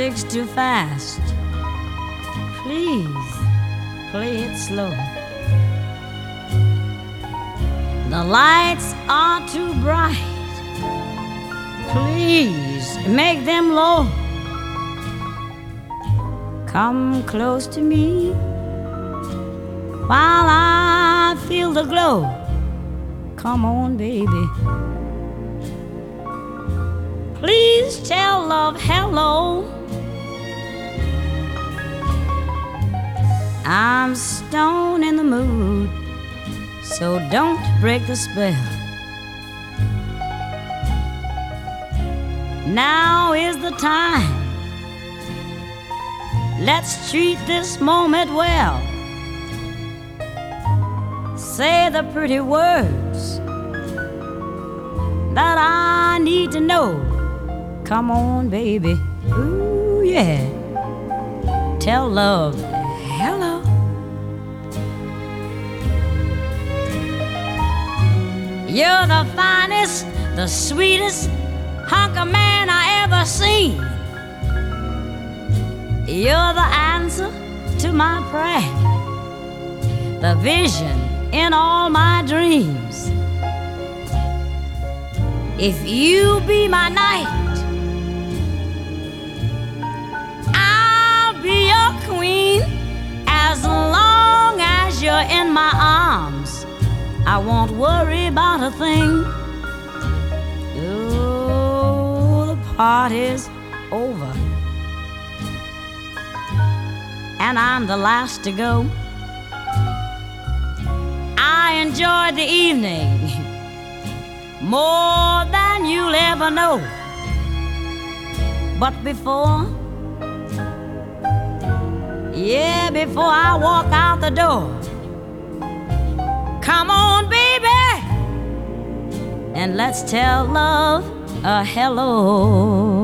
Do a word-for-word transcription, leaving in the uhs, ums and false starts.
music's too fast. Please play it slow. The lights are too bright. Please make them low. Come close to me while I feel the glow. Come on, baby. Please tell love hello. I'm stone in the mood, so don't break the spell. Now is the time. Let's treat this moment well. Say the pretty words that I need to know. Come on, baby. Ooh, yeah. Tell love hello. You're the finest, the sweetest hunk of man I ever seen. You're the answer to my prayer, the vision in all my dreams. If you be my night, I'll be your queen. As long as you're in my arms, I won't worry about a thing. Oh, the party's over, and I'm the last to go. I enjoyed the evening more than you'll ever know. But before, yeah, before I walk out the door, come on, baby, and let's tell love a hello.